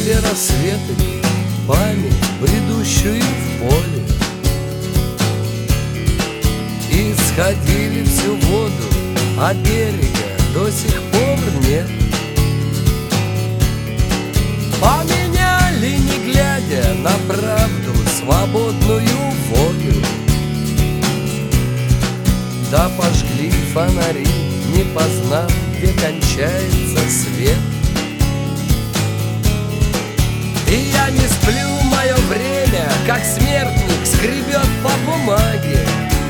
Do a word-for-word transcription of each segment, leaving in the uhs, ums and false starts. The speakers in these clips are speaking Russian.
Играли рассветами память, бредущую в поле, и сходили всю воду, а берега до сих пор нет. Поменяли, не глядя на правду, свободную волю. Да пожгли фонари, не познав, где кончается свет. И я не сплю, мое время, как смертник, скребет по бумаге.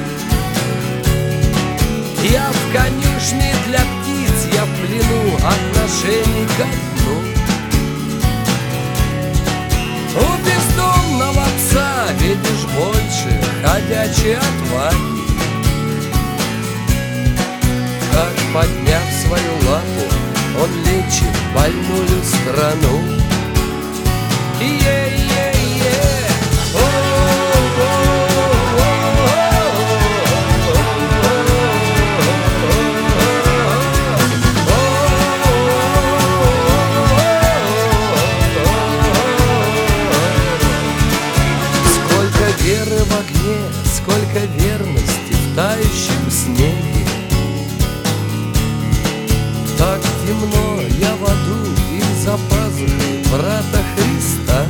Я в конюшне для птиц, я в плену отношений ко дну. У бездомного пса видишь больше ходячей отваги. Как, подняв свою лапу, он лечит больную страну. Е-е-е, сколько веры в огне, сколько верности в тающем снеге. Так темно я в аду и за пазухой брата Христа.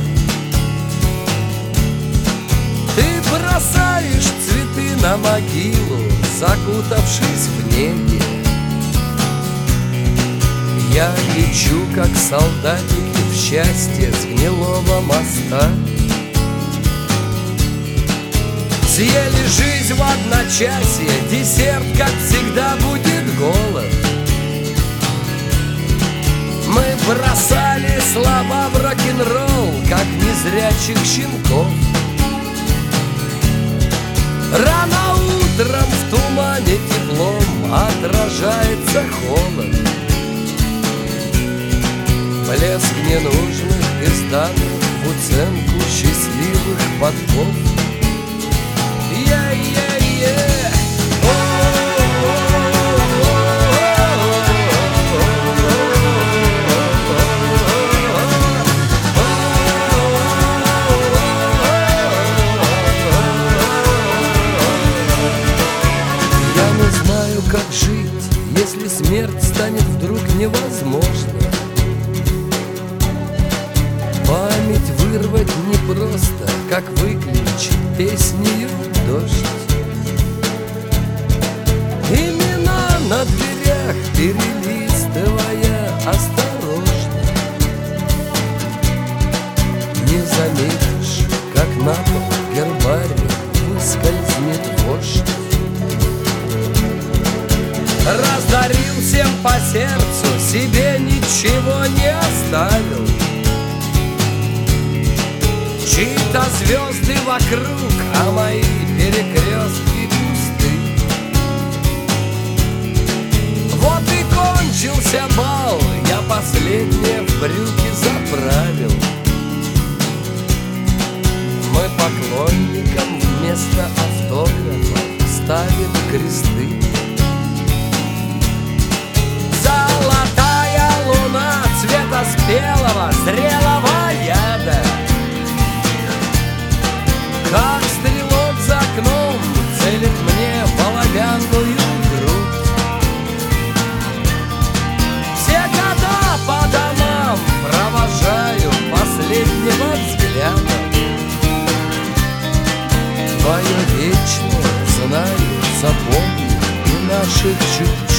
Ты бросаешь цветы на могилу, закутавшись в неге. Я лечу, как солдатики, в счастье с гнилого моста. Съели жизнь в одночасье, десерт, как всегда, будет голод. Мы бросали слова в рок-н-ролл, как незрячих щенков. Рано утром в тумане теплом отражается холод. Блеск ненужных изданных в уценку счастливых подков. Е-е-е. Как жить, если смерть станет вдруг невозможно? Память вырвать непросто, как выключить песнею дождь. Имена на дверях перелистывая осторожно. Не заметишь, как на пол гербарий выскользнет вождь. Раздарил всем по сердцу, себе ничего не оставил. Чьи-то звезды вокруг, а мои перекрестки пусты. Вот и кончился бал, я последнее в брюки заправил. Мы поклонникам вместо автографа ставим кресты. Золотая луна цвета спелого, зрелого яда, как стрелок за окном целит мне в оловянную грудь. Все года по домам провожаю последнего взгляда. Твое вечное знаю, запомни и наших чуть